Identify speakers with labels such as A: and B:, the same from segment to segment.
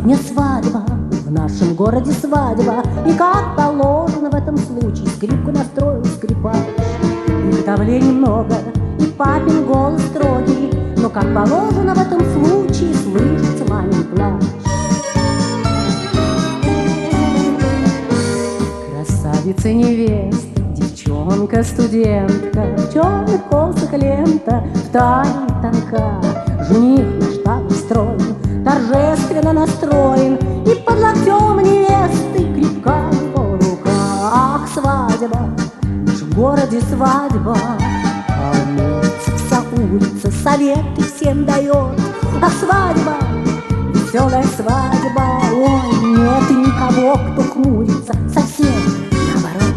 A: Сегодня свадьба, в нашем городе свадьба, и как положено в этом случае скрипку настроил скрипач. Приготовлений много, и папин голос строгий, но как положено в этом случае слышится мамин плач. Красавица невеста, девчонка-студентка, в черных косах лента, в талии тонка. Жених наш так устроен, торжественно настроен, и под локтем невесты крепка его рука. Ах, свадьба, в нашем городе свадьба, волнуется вся улица, советы всем дает. Ах, свадьба, веселая свадьба, ой, нет никого, кто хмурится, совсем наоборот.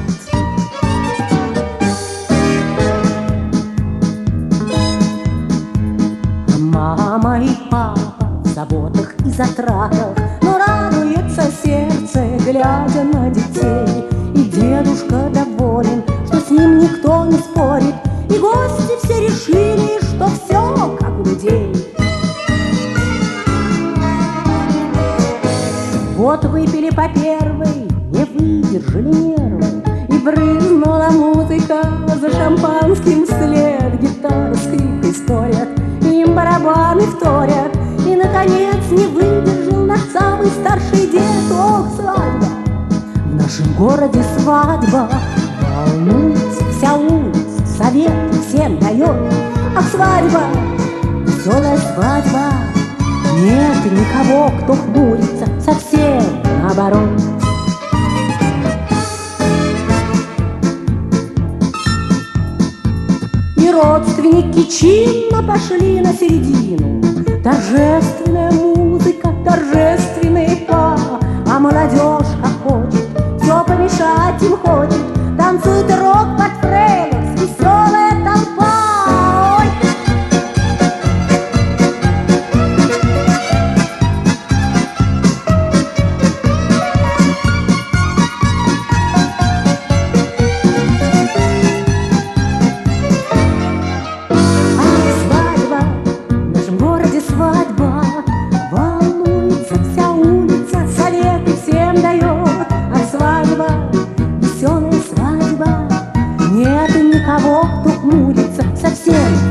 A: Мама и папа в заботах и затратах, но радуется сердце, глядя на детей. И дедушка доволен, что с ним никто не спорит, и гости все решили, что все как у людей. Вот выпили по первой, не выдержали нервы, и брызнула музыка за шампанским вслед. Гитара, скрипка, история, им барабаны вторят, и, наконец, не выдержал наш самый старший дед. Ох, свадьба, в нашем городе свадьба, волнуется вся улица, совет всем дает. Ах, свадьба, веселая свадьба, нет никого, кто хмурится, совсем наоборот. И родственники чинно пошли на середину. Торжественная музыка, торжественный па, а молодежь как хочет, все помешать им хочет. Танцует рок под фрейликс, веселая толпа. Ой! Свадьба, волнуется вся улица, советы всем дает. А свадьба, веселая свадьба, нет никого, кто хмурится, совсем